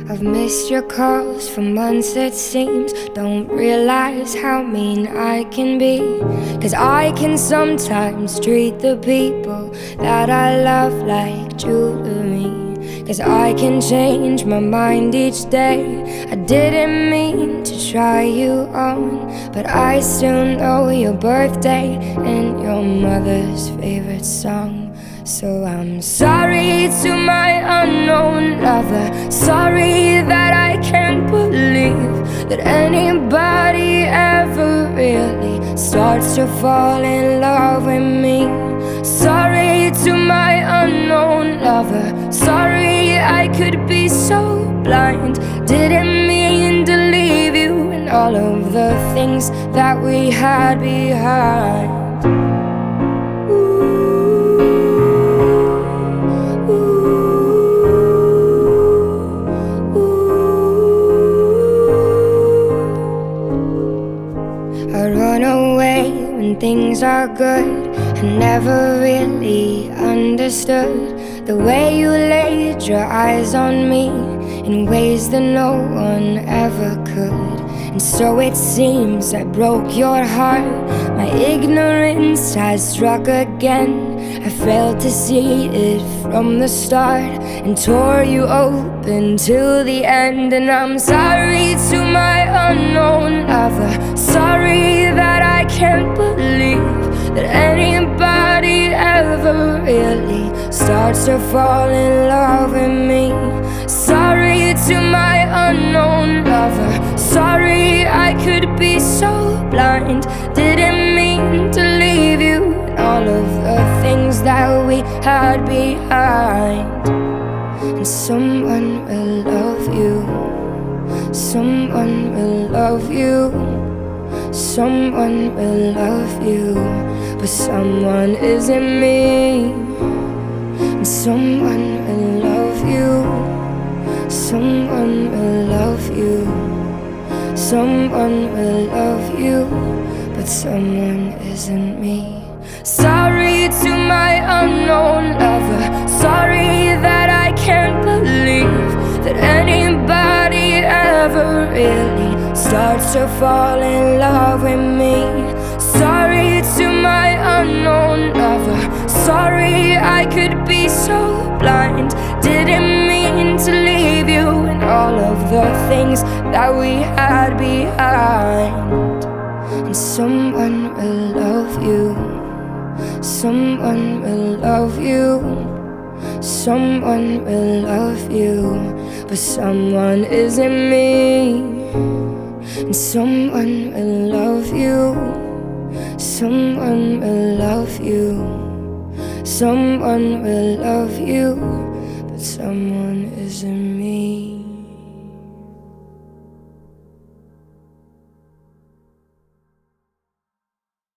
I've missed your calls for months it seems. Don't realize how mean I can be, 'cause I can sometimes treat the people that I love like jewelry. 'Cause I can change my mind each day. I didn't mean to try you on, but I still know your birthday and your mother's favorite song. So I'm sorry to my unknown lover. Sorry that I can't believe that anybody ever really starts to fall in love with me. Sorry to my unknown lover. Sorry I could be so blind. Didn't mean to leave you and all of the things that we had behind. I run away when things are good. I never really understood the way you laid your eyes on me in ways that no one ever could. And so it seems I broke your heart. My ignorance has struck again. I failed to see it from the start and tore you open till the end. And I'm sorry to my unknown lover. Sorry that I can't believe that anybody ever really starts to fall in love with me. Sorry to my unknown lover. Sorry I could be so blind. Didn't mean to leave you and all of the things that we had behind. And someone will love you. Someone will love you. Someone will love you, but someone isn't me. And someone will love you. Someone will love you. Someone will love you, but someone isn't me. Sorry to my unknown lover. Sorry that I can't believe that anybody ever really starts to fall in love with me. Sorry to my unknown lover. Sorry I could be so blind. Didn't mean to leave you and all of the things that we had behind. And someone will love you. Someone will love you. Someone will love you, but someone isn't me. And someone will love you. Someone will love you. Someone will love you, but someone isn't me.